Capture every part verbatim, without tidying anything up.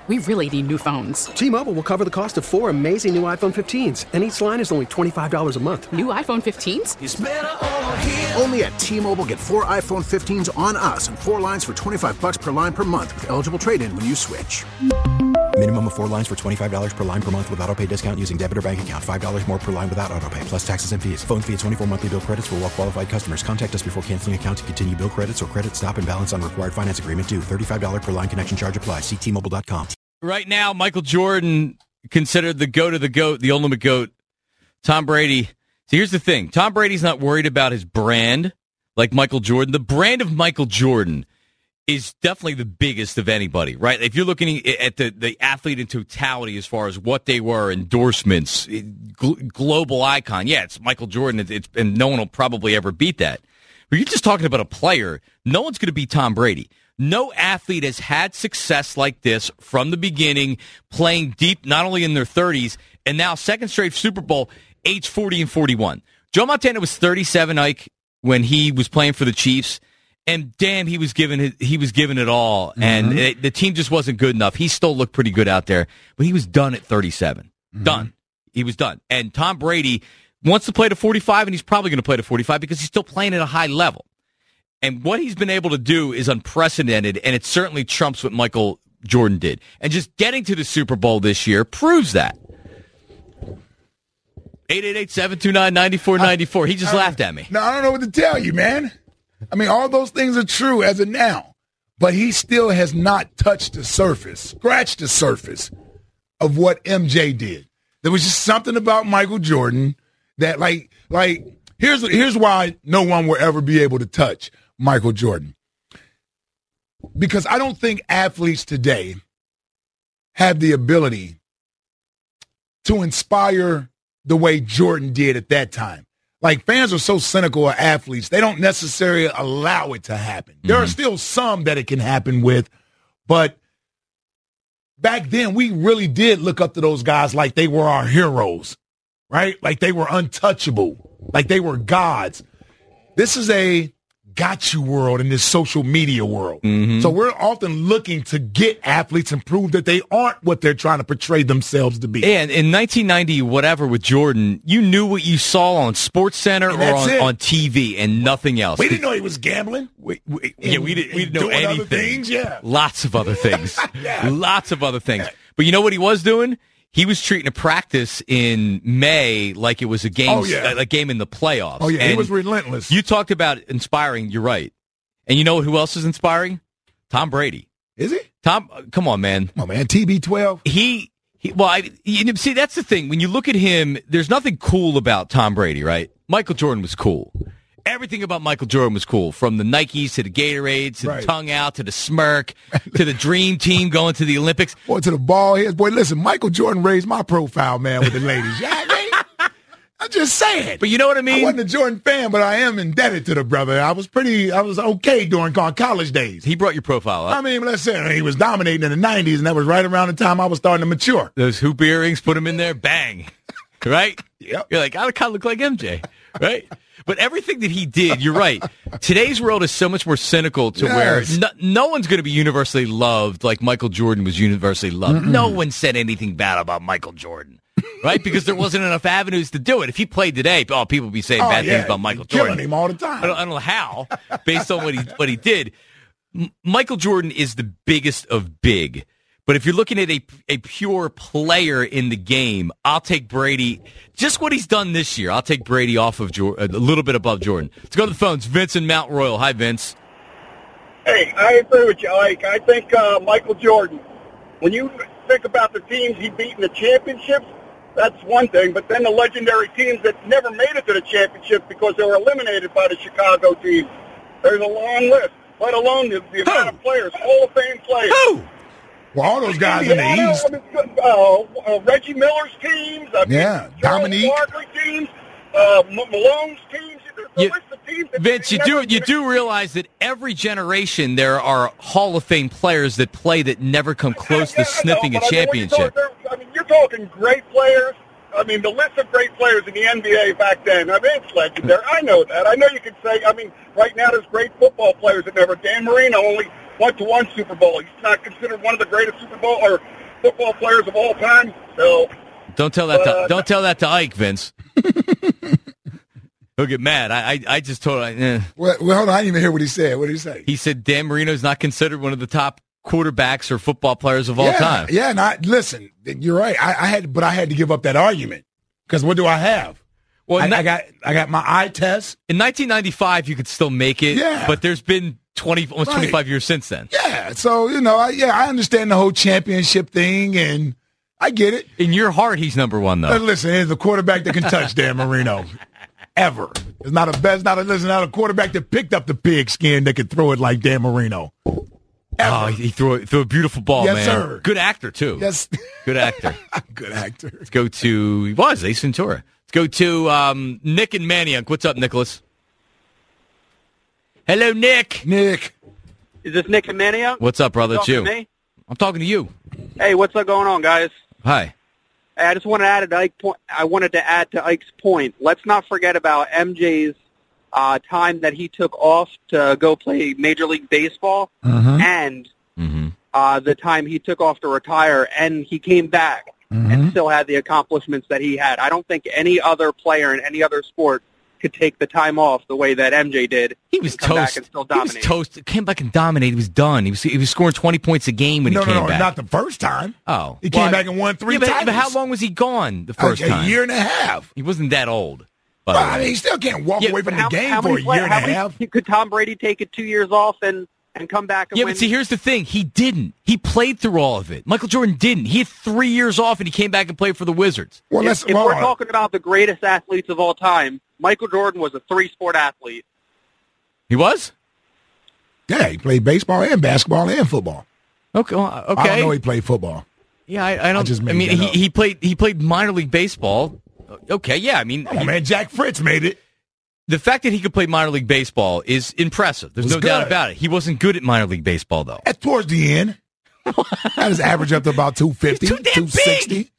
We really need new phones. T-Mobile will cover the cost of four amazing new iPhone fifteens, and each line is only twenty-five dollars a month. New iPhone fifteens? It's better over here. Only at T-Mobile, get four iPhone fifteens on us and four lines for twenty-five dollars per line per month with eligible trade-in when you switch. Minimum of four lines for twenty-five dollars per line per month with autopay discount using debit or bank account. five dollars more per line without autopay, plus taxes and fees. Phone fee at twenty-four monthly bill credits for well-qualified customers. Contact us before canceling account to continue bill credits or credit stop and balance on required finance agreement due. thirty-five dollars per line connection charge applies. See T Mobile dot com. Right now, Michael Jordan considered the GOAT of the GOAT, the ultimate GOAT. Tom Brady. So here's the thing. Tom Brady's not worried about his brand like Michael Jordan. The brand of Michael Jordan is definitely the biggest of anybody, right? If you're looking at the, the athlete in totality as far as what they were, endorsements, gl- global icon, yeah, it's Michael Jordan, it's, it's, and no one will probably ever beat that. But you're just talking about a player. No one's going to beat Tom Brady. No athlete has had success like this from the beginning, playing deep, not only in their thirties, and now second straight Super Bowl, age forty and forty-one. Joe Montana was thirty-seven, Ike, when he was playing for the Chiefs. And damn, he was giving it, he was giving it all, mm-hmm. and it, the team just wasn't good enough. He still looked pretty good out there, but he was done at thirty-seven. Mm-hmm. Done. He was done. And Tom Brady wants to play to forty-five, and he's probably going to play to forty-five because he's still playing at a high level. And what he's been able to do is unprecedented, and it certainly trumps what Michael Jordan did. And just getting to the Super Bowl this year proves that. eight eight eight, seven two nine, nine four nine four. He just I, laughed at me. No, I don't know what to tell you, man. I mean, all those things are true as of now, but he still has not touched the surface, scratched the surface of what M J did. There was just something about Michael Jordan that, like, like here's here's why no one will ever be able to touch Michael Jordan. Because I don't think athletes today have the ability to inspire the way Jordan did at that time. Like, fans are so cynical of athletes, they don't necessarily allow it to happen. Mm-hmm. There are still some that it can happen with, but back then we really did look up to those guys like they were our heroes, right? Like they were untouchable, like they were gods. This is a got you world in this social media world. Mm-hmm. So we're often looking to get athletes and prove that they aren't what they're trying to portray themselves to be. And in nineteen ninety, whatever, with Jordan, you knew what you saw on SportsCenter or on, on T V and nothing else. We didn't know he was gambling. We, we, yeah, we didn't, we didn't know anything. Other things, yeah. Lots of other things. yeah. Lots of other things. But you know what he was doing? He was treating a practice in May like it was a game, oh, yeah. a game in the playoffs. Oh, yeah, and he was relentless. You talked about inspiring. You're right. And you know who else is inspiring? Tom Brady. Is he? Tom, come on, man. Come on, man. T B twelve. He, he well, I, you, see, that's the thing. When you look at him, there's nothing cool about Tom Brady, right? Michael Jordan was cool. Everything about Michael Jordan was cool, from the Nikes to the Gatorades to right. the tongue out to the smirk to the dream team going to the Olympics. Boy, to the ball heads. Boy, listen, Michael Jordan raised my profile, man, with the ladies. Yeah, I mean, I'm just saying. But you know what I mean? I wasn't a Jordan fan, but I am indebted to the brother. I was pretty, I was okay during college days. He brought your profile up. I mean, let's say he was dominating in the nineties, and that was right around the time I was starting to mature. Those hoop earrings, put them in there, bang. Right? Yep. You're like, I kind of look like M J, right? But everything that he did, you're right. Today's world is so much more cynical to yes. where no, no one's going to be universally loved like Michael Jordan was universally loved. Mm-mm. No one said anything bad about Michael Jordan, right? Because there wasn't enough avenues to do it. If he played today, oh, people would be saying oh, bad yeah. things about Michael You're Jordan. Killing him all the time. I don't, I don't know how, based on what he what he did. M- Michael Jordan is the biggest of big. But if you're looking at a, a pure player in the game, I'll take Brady. Just what he's done this year, I'll take Brady off of Jordan, a little bit above Jordan. Let's go to the phones. Vince in Mount Royal. Hi, Vince. Hey, I agree with you, Ike. I think uh, Michael Jordan, when you think about the teams he beat in the championships, that's one thing. But then the legendary teams that never made it to the championship because they were eliminated by the Chicago team. There's a long list, let alone the, the amount of players, Hall of Fame players. Who? Well, all those guys Indiana, in the East. Uh, uh, Reggie Miller's teams. I mean, yeah, Charles Dominique. Barkley teams. Uh, Malone's teams. The you, list of teams that Vince, you do you do realize that every generation there are Hall of Fame players that play that never come close yeah, to sniffing know, a championship. I mean, talk, I mean, you're talking great players. I mean, the list of great players in the N B A back then, I mean, it's legendary. I know that. I know you could say, I mean, right now there's great football players that never. Dan Marino only went to one Super Bowl. He's not considered one of the greatest Super Bowl or football players of all time. So don't tell that. uh, to, don't tell that to Ike, Vince. He'll get mad. I I, I just told him. Eh. Well, well, hold on. I didn't even hear what he said. What did he say? He said Dan Marino's not considered one of the top quarterbacks or football players of all yeah, time. Yeah, and I listen. You're right. I, I had, but I had to give up that argument because what do I have? Well, I, not, I got I got my eye test. In nineteen ninety-five, you could still make it. Yeah. But there's been twenty, almost Right. twenty-five years since then. Yeah. So you know, I, yeah, I understand the whole championship thing, and I get it. In your heart, he's number one, though. But listen, he's the quarterback that can touch Dan Marino. Ever. It's not a best, not a listen, not a quarterback that picked up the pigskin that could throw it like Dan Marino. Ever. Oh, he threw a, threw a beautiful ball, Yes, man. sir. Good actor, too. Yes. Good actor. Good actor. Let's go to, he was, Ace Ventura. Let's go to um, Nick and Manioc. What's up, Nicholas? Hello, Nick. Nick. Is this Nick and Manioc? What's up, brother? It's Talking you. to me? I'm talking to you. Hey, what's up going on, guys? Hi. Hey, I just want to add to Ike point. I wanted to add to Ike's point. Let's not forget about M J's uh, time that he took off to go play Major League Baseball, Mm-hmm. and Mm-hmm. uh, the time he took off to retire, and he came back Mm-hmm. and still had the accomplishments that he had. I don't think any other player in any other sport could take the time off the way that M J did. He was and come back toast. and still He was dominate. toast. Came back and dominated. He was done. He was he was scoring twenty points a game when No, he no, came no, back. not the first time. Oh. He came Well, back and won three yeah, but, titles. but how long was he gone the first a, time? A year and a half. He wasn't that old. by Well, the I way. mean, he still can't walk Yeah, away but from the How- game how for many a play- year and how a many- half. Could Tom Brady take it two years off and, and come back and Yeah, win? but see, here's the thing. He didn't. He played through all of it. Michael Jordan didn't. He had three years off, and he came back and played for the Wizards. Well, if let's, if well, we're talking about the greatest athletes of all time, Michael Jordan was a three-sport athlete. He was? yeah, he played baseball and basketball and football. Okay. well, okay. I don't know he played football. Yeah, I, I don't. I just I, made mean, that he, up. he played. He played minor league baseball. Okay, yeah. I mean, Come on, he- man. Jack Fritz made it. the fact that he could play minor league baseball is impressive. There's Was no doubt good. about it. He wasn't good at minor league baseball, though. At towards the end. Got his average up to about two fifty, He's too damn two sixty.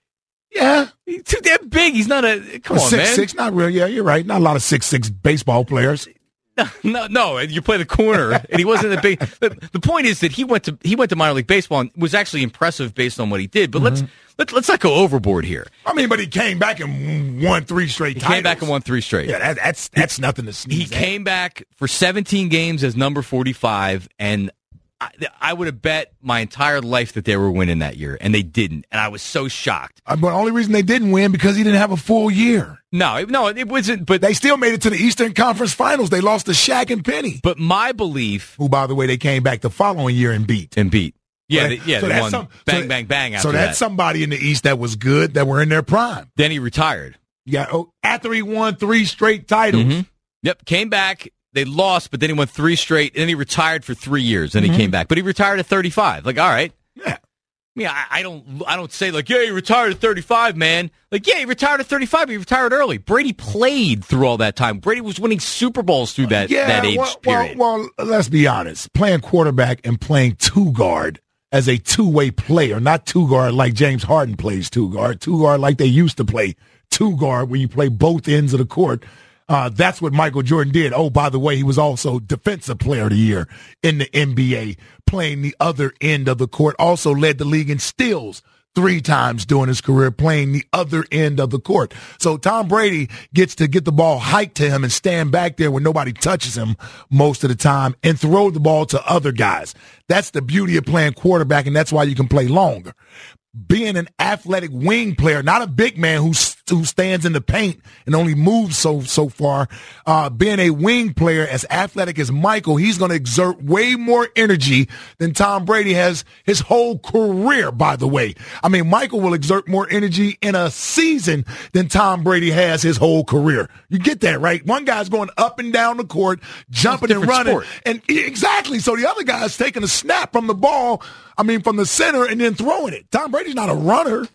Yeah. He's too damn big. He's not a. Come Well, on, six man. six, not real. Yeah, you're right. Not a lot of six six baseball players. No, no, and you play the corner, and he wasn't a big. The, the point is that he went to he went to minor league baseball and was actually impressive based on what he did. But Mm-hmm. let's let's let's not go overboard here. I mean, but he came back and won three straight He titles. came back and won three straight. Yeah, that, that's that's nothing to He sneeze at. came back for seventeen games as number forty-five, and I, I would have bet my entire life that they were winning that year, and they didn't, and I was so shocked. Uh, But the only reason they didn't win because he didn't have a full year. No, it- no, it wasn't. But They still made it to the Eastern Conference Finals. They lost to Shaq and Penny, but my belief who, by the way, they came back the following year and beat. and beat. Yeah, So they, that- yeah, so they that's won some- bang, so- bang, bang. After So that's that, somebody in the East that was good, that were in their prime. then he retired. You got oh, after he won three straight titles. Mhm. Yep, came back. They lost, but then he won three straight, and then he retired for three years. Then he came back, but he retired at thirty-five. Like, all right. Yeah. I mean, I, I don't, I don't say like, yeah, he retired at thirty-five, man. Like, yeah, he retired at thirty-five. But he retired early. Brady played through all that time. Brady was winning Super Bowls through that Yeah, that age well, period. Well, well, let's be honest. Playing quarterback and playing two guard as a two way player, not two guard like James Harden plays two guard, two guard like they used to play two guard when you play both ends of the court. Uh, that's what Michael Jordan did. Oh, by the way, he was also Defensive Player of the Year in the N B A, playing the other end of the court. Also led the league in steals three times during his career, playing the other end of the court. So Tom Brady gets to get the ball hiked to him and stand back there when nobody touches him most of the time and throw the ball to other guys. That's the beauty of playing quarterback, and that's why you can play longer. Being an athletic wing player, not a big man who who stands in the paint and only moves so so far. Uh, being a wing player as athletic as Michael, he's going to exert way more energy than Tom Brady has his whole career. By the way, I mean Michael will exert more energy in a season than Tom Brady has his whole career. You get that right? One guy's going up and down the court, jumping and different running, sport. and exactly. So the other guy's taking a snap from the ball. I mean, from the center and then throwing it. Tom Brady's not a runner.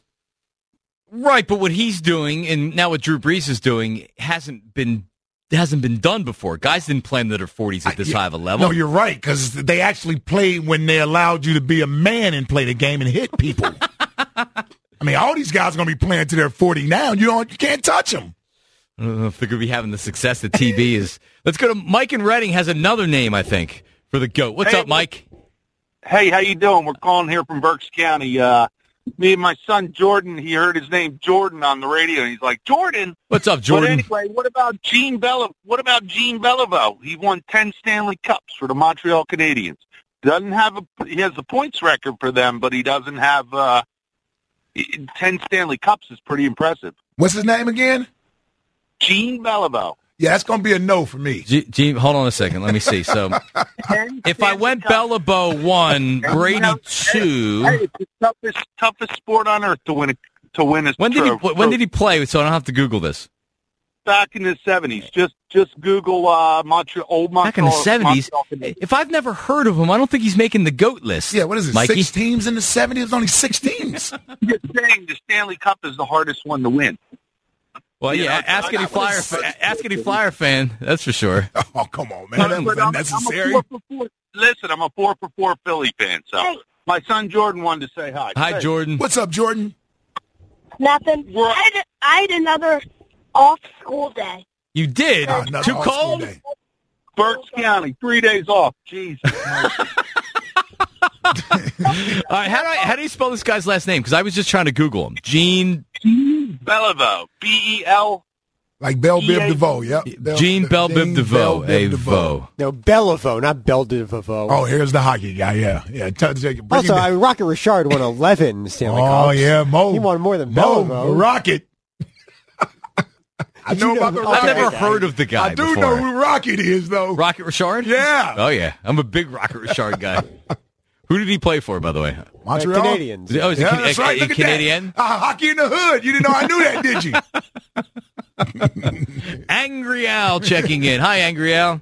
Right, but what he's doing, and now what Drew Brees is doing, hasn't been hasn't been done before. Guys didn't play in their forties at this I- high of a level. No, you're right, because they actually played when they allowed you to be a man and play the game and hit people. I mean, all these guys are going to be playing to their forty now. You don't, you can't touch them. I don't know if they're going to be having the success that T B is. Let's go to Mike in Reading. Has another name, I think, for the GOAT. What's Hey, up, Mike? Hey, how you doing? We're calling here from Berks County. Uh, me and my son Jordan, he heard his name Jordan on the radio, and he's like, Jordan. What's up, Jordan? But anyway, what about Gene Bella? What about Gene Beliveau? He won ten Stanley Cups for the Montreal Canadiens. Doesn't have a he has a points record for them, but he doesn't have uh, ten Stanley Cups is pretty impressive. What's his name again? Gene Beliveau. Yeah, that's going to be a no for me. G- Gene, hold on a second. Let me see. So, if I went Beliveau one, Brady two. Hey, it's the toughest toughest sport on earth to win a, to win a When did he trophy. when did he play? So I don't have to Google this. Back in the seventies. Just just Google uh, Montreal, old Montreal. Back in the seventies. Montreal. If I've never heard of him, I don't think he's making the GOAT list. Yeah, what is it, Mikey? six teams in the seventies? There's only six teams. I'm just saying the Stanley Cup is the hardest one to win. Well, yeah, Yeah, ask I- any I- Flyer, fa- ask any Flyer fan. That's for sure. Oh, come on, man. That But was I'm, unnecessary. I'm a four for four. Listen, I'm a four for four Philly fan. So my son Jordan wanted to say hi. Hi, Hey. Jordan. What's up, Jordan? Nothing. We're- I had, I had another off school day. You did? Oh, another Too off-school cold? day. Berks County, three days off. Jesus. All right, how do I how do you spell this guy's last name? Because I was just trying to Google him. Gene Beliveau. B E L. Like Belle Biv Yeah. DeVoe, yep. Bell- Gene Bell Bib Gene DeVoe. Bell A Biv Vo. No, Beliveau, not Belle de Vaux. Oh, here's the hockey guy, yeah. yeah. T- t- bring Also, him I, down. Rocket Richard won eleven Stanley Oh, Cups. yeah, Mo. He won more than Mo, Beliveau. Rocket. I know you about know- the I've Rocket. never guy. heard of the guy I do before. know who Rocket is, though. Rocket Richard? Yeah. Oh, yeah. I'm a big Rocket Richard guy. Who did he play for, by the way? Montreal. Canadians. Oh, is he Yeah, Can- that's a, right. a Look at Canadian? that. Uh, hockey in the hood. You didn't know I knew that, did you? Angry Al checking in. Hi, Angry Al.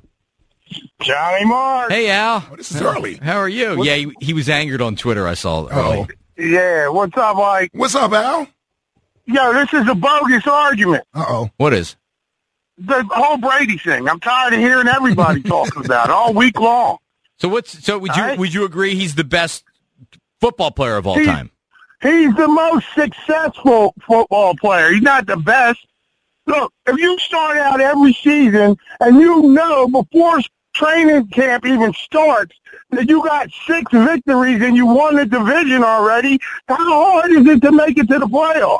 Johnny Mark. Hey, Al. Oh, this is early. How are you? Yeah, he, he was angered on Twitter, I saw early. Oh. Yeah, what's up, Mike? What's up, Al? Yo, this is a bogus argument. Uh-oh. What is? The whole Brady thing. I'm tired of hearing everybody talking about it all week long. So what's so would you All right. would you agree he's the best football player of all He- time? He's the most successful football player. He's not the best. Look, if you start out every season and you know before training camp even starts that you got six victories and you won the division already, how hard is it to make it to the playoffs?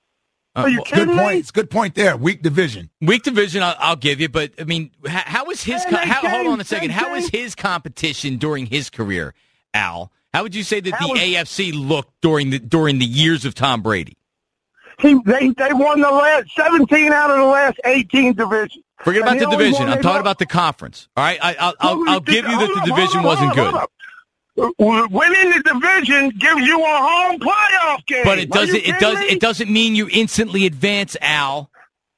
Are you well, kidding Good me? point. It's a good point there. Weak division. Weak division, I'll, I'll give you, but I mean, how, how is his? Hey, Co- they how, hold changed- on a second. they How is changed- his competition during his career, Al? How would you say that How the was- A F C looked during the during the years of Tom Brady? He, they, they won the last seventeen out of the last eighteen divisions. Forget And about the only division. one I'm they talking won- about the conference. All right, I, I'll I'll, Hold I'll on, give you that hold the on, division hold on, wasn't hold good. on. Winning the division gives you a home playoff game. But it Are you doesn't. It kidding does. me? It doesn't mean you instantly advance, Al.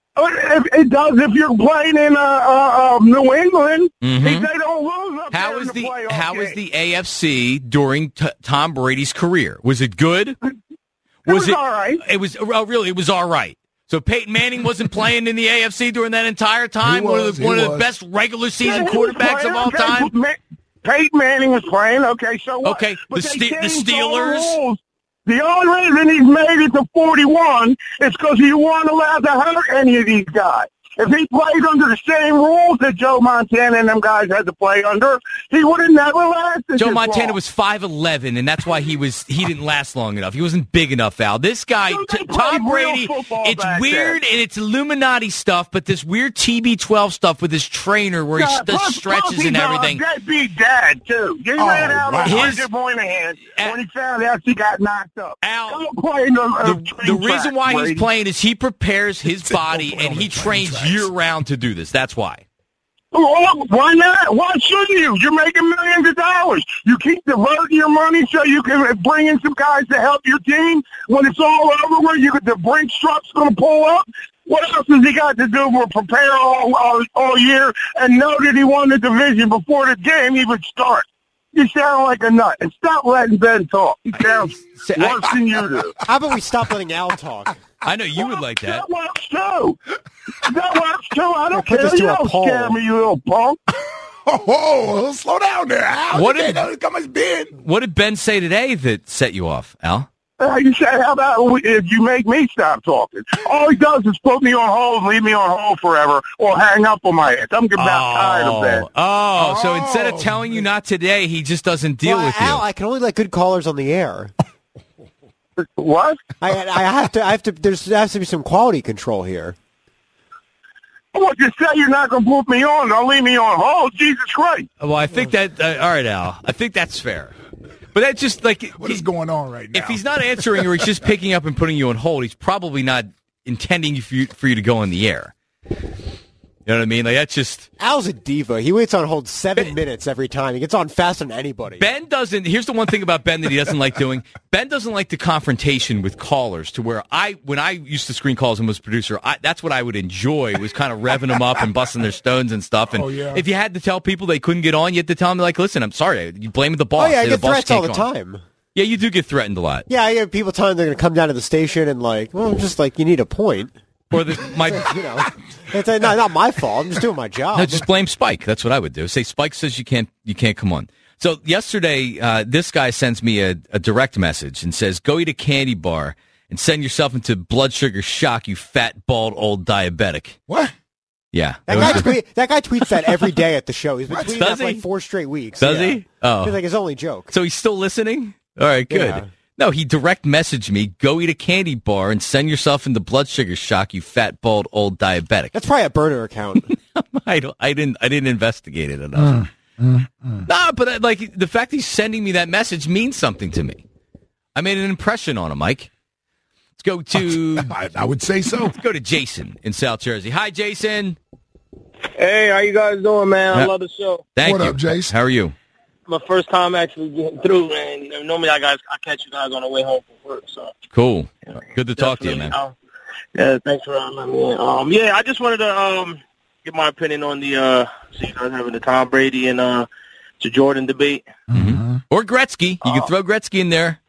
It, it does if you're playing in uh, uh, uh, New England. Mhm. If they don't lose up How there is in the the playoff How game. is the A F C during t- Tom Brady's career? Was it good? It was all right. It was. Oh, really? It was all right. So Peyton Manning wasn't playing in the A F C during that entire time. He one was, of the, he one of the was. best regular season Yeah, he was quarterbacks playing. of all Okay, time. Ma- Peyton Manning was playing. Okay, so what? Okay, But the they Ste- the changed all the Steelers? rules. The only reason he's made it to forty-one is because he wasn't allowed to hurt any of these guys. If he played under the same rules that Joe Montana and them guys had to play under, he would have never lasted. Joe this Montana long. was five eleven, and that's why he was he didn't last long enough. He wasn't big enough, Al. This guy, Dude, they t- played Tom real Brady, football it's back weird then. and it's Illuminati stuff, but this weird T B twelve stuff with his trainer where he Yeah, does plus- stretches plus and he's a everything. deadbeat dad too. He Oh, ran out wow. on His- Roger Moynihan Al- when he found out he got knocked up. Al, Don't play in the, uh, The, train the reason track, why Brady. he's playing is he prepares his Don't body play and on he the train trains tracks. year round to do this. That's why. Well, why not? Why shouldn't you? You're making millions of dollars. You keep diverting your money so you can bring in some guys to help your team. When it's all over, where you the Brinks truck's going to pull up. What else has he got to do but prepare all, all all year and know that he won the division before the game even starts? You sound like a nut. And stop letting Ben talk. He sounds Say- I- worse than you do. How about we stop letting Al talk? I know you would like that. That works too. That works too. I don't Put care. this to You a don't poll. scare me, you little punk. Oh, whoa, slow down there, Al. What You did- can't come as Ben. What did Ben say today that set you off, Al? Uh, you said, how about we- if you make me stop talking? All he does is put me on hold and leave me on hold forever or hang up on my ass. I'm about tired of that. Oh, so instead of Oh. telling you not today, he just doesn't deal well, with Al, you. I can only let good callers on the air. What? I, I have to. I have to. There's there has to be some quality control here. Well, just say you're not going to put me on. Don't leave me on hold. Jesus Christ. Well, I think that. Uh, all right, Al. I think that's fair. But that's just like what is going on right now? If he's not answering or he's just picking up and putting you on hold, he's probably not intending for you, for you to go on the air. You know what I mean? Like that's just Al's a diva. He waits on hold seven ben, minutes every time. He gets on faster than anybody. Ben doesn't. Here's the one thing about Ben that he doesn't like doing. Ben doesn't like the confrontation with callers. To where I, when I used to screen calls and was producer, I, that's what I would enjoy was kind of revving them up and busting their stones and stuff. And oh, yeah. if you had to tell people they couldn't get on, you had to tell them like, listen, I'm sorry, you blame the boss. Oh yeah, I Say get the threats all the on. time. Yeah, you do get threatened a lot. Yeah, I get people telling them they're going to come down to the station and like, well, just like you need a point. Or the, my, you know, it's not, not my fault. I'm just doing my job. No, just blame Spike. That's what I would do. Say Spike says you can't, you can't come on. So yesterday, uh, this guy sends me a, a direct message and says, "Go eat a candy bar and send yourself into blood sugar shock, you fat, bald, old diabetic." What? Yeah, that guy, tweet, that guy tweets that every day at the show. He's been tweeting Does that for he? like four straight weeks. Does yeah. he? Oh, it's like his only joke. So he's still listening. All right, good. Yeah. No, he direct messaged me, "Go eat a candy bar and send yourself into blood sugar shock, you fat, bald, old diabetic." That's probably a burner account. I don't. I didn't. I didn't investigate it enough. Mm, mm, mm. Nah, but uh, like the fact he's sending me that message means something to me. I made an impression on him, Mike. Let's go to. I, I would say so. Let's go to Jason in South Jersey. Hi, Jason. Hey, how you guys doing, man? I love the show. Thank what you. Up, Jason? How are you? My first time actually getting through, and you know, normally I guys I catch you guys on the way home from work. So cool. You know, good to talk to you, man. Um, yeah, thanks for letting me in. Um, yeah, I just wanted to um get my opinion on the uh, so you guys having the Tom Brady and uh, to Jordan debate, mm-hmm. or Gretzky. You uh, can throw Gretzky in there.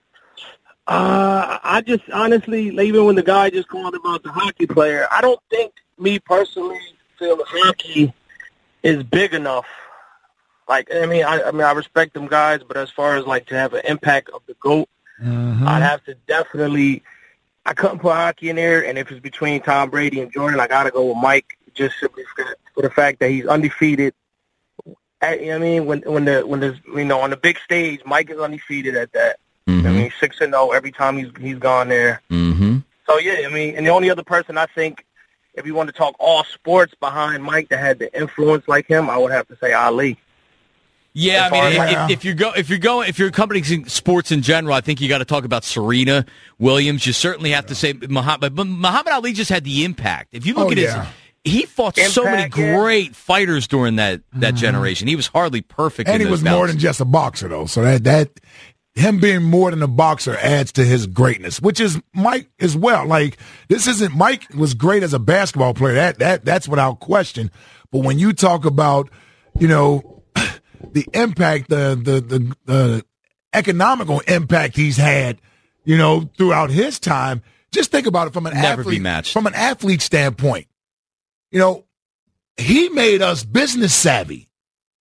Uh, I just honestly, even when the guy just called about the hockey player, I don't think me personally feel hockey is big enough. Like, I mean, I, I mean, I respect them guys, but as far as, like, to have an impact of the GOAT, mm-hmm. I'd have to definitely – I couldn't put hockey in there, and if it's between Tom Brady and Jordan, I got to go with Mike just simply for, for the fact that he's undefeated. At, you know what I mean? When when the, when the, you know, on the big stage, Mike is undefeated at that. Mm-hmm. I mean, six and oh every time he's he's gone there. Mm-hmm. So, yeah, I mean, and the only other person I think, if you want to talk all sports behind Mike that had the influence like him, I would have to say Ali. Yeah, I mean, if, if you go, if you're going, if you're accompanying sports in general, I think you got to talk about Serena Williams. You certainly have to say Muhammad, but Muhammad Ali just had the impact. If you look oh, at yeah. his, he fought impact, so many yeah. great fighters during that that mm-hmm. generation. He was hardly perfect, and in he was bouts. more than just a boxer, though. So that that him being more than a boxer adds to his greatness, which is Mike as well. Like this isn't Mike was great as a basketball player. That that that's without question. But when you talk about, you know. The impact, the the the the economical impact he's had, you know, throughout his time. Just think about it from an Never athlete, be matched. from an athlete standpoint. You know, he made us business savvy.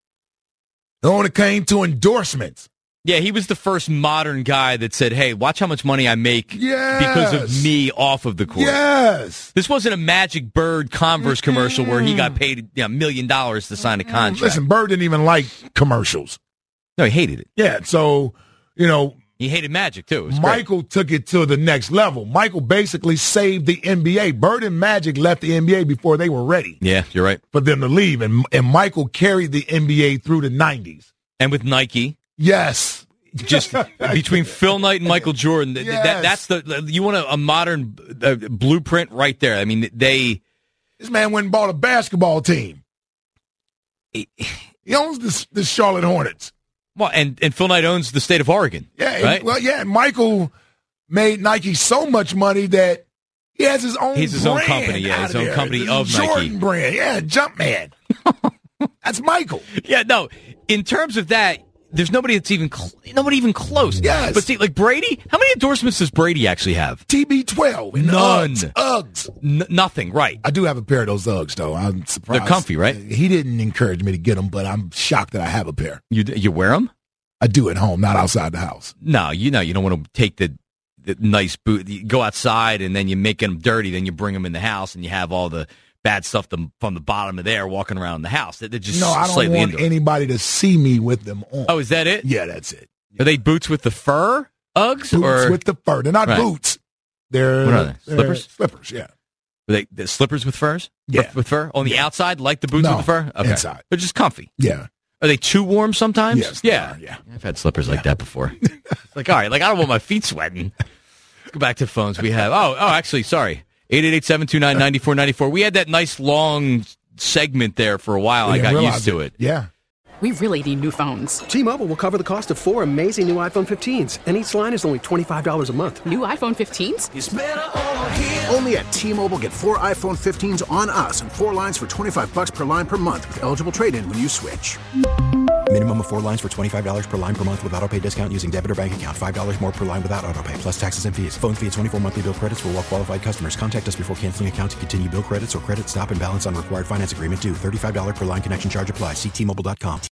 When it came to endorsements. Yeah, he was the first modern guy that said, "Hey, watch how much money I make yes. because of me off of the court." Yes. This wasn't a Magic Bird Converse mm-hmm. commercial where he got paid a you know, million dollars to sign a contract. Listen, Bird didn't even like commercials. No, he hated it. Yeah, so, you know. He hated Magic, too. Michael great. took it to the next level. Michael basically saved the N B A. Bird and Magic left the N B A before they were ready. Yeah, you're right. For them to leave. And, and Michael carried the N B A through the nineties. And with Nike. Yes. Just between Phil Knight and Michael Jordan, yes. that, that's the you want a, a modern uh, blueprint right there. I mean, they. This man went and bought a basketball team. He, he owns the, the Charlotte Hornets. Well, and, and Phil Knight owns the state of Oregon. Yeah, right? and, well, yeah. And Michael made Nike so much money that he has his own. He's his brand own company. Yeah, his of own there. company This of Jordan Nike. brand. Yeah, Jumpman. That's Michael. Yeah, no. In terms of that. There's nobody that's even cl- nobody even close. Yes. But see, like Brady, how many endorsements does Brady actually have? T B twelve. And None. Uggs. Uggs. N- nothing, right. I do have a pair of those Uggs, though. I'm surprised. They're comfy, right? He didn't encourage me to get them, but I'm shocked that I have a pair. You you wear them? I do at home, not outside the house. No, you know, you don't want to take the, the nice boot. You go outside, and then you make them dirty. Then you bring them in the house, and you have all the bad stuff the, from the bottom of there walking around the house. They're just no, I don't slightly want indoor. anybody to see me with them on. Oh, is that it? Yeah, that's it. Are they boots with the fur? Uggs Boots or with the fur. They're not Right. boots. They're, What are they? they're Slippers? Slippers, yeah. Are they the slippers with furs? Yeah. With fur on the Yeah. outside, like the boots No, with the fur. Okay. inside. They're just comfy. Yeah. Are they too warm sometimes? Yes, they Yeah. are, yeah. I've had slippers like that before. It's like, all right, like I don't want my feet sweating. Let's go back to phones. We have. Oh, oh, actually, sorry. eight eight eight, seven two nine, nine four nine four. We had that nice long segment there for a while. I Yeah, got realize used to it. Yeah. We really need new phones. T-Mobile will cover the cost of four amazing new iPhone fifteens, and each line is only twenty-five dollars a month. New iPhone fifteens? Only at T-Mobile, get four iPhone fifteens on us and four lines for twenty-five bucks per line per month with eligible trade-in when you switch. Minimum of four lines for twenty-five dollars per line per month with auto pay discount using debit or bank account. five dollars more per line without auto pay, plus taxes and fees. Phone fee at twenty-four monthly bill credits for well-qualified customers. Contact us before canceling account to continue bill credits or credit stop and balance on required finance agreement due. thirty-five dollars per line connection charge applies. See T Mobile dot com.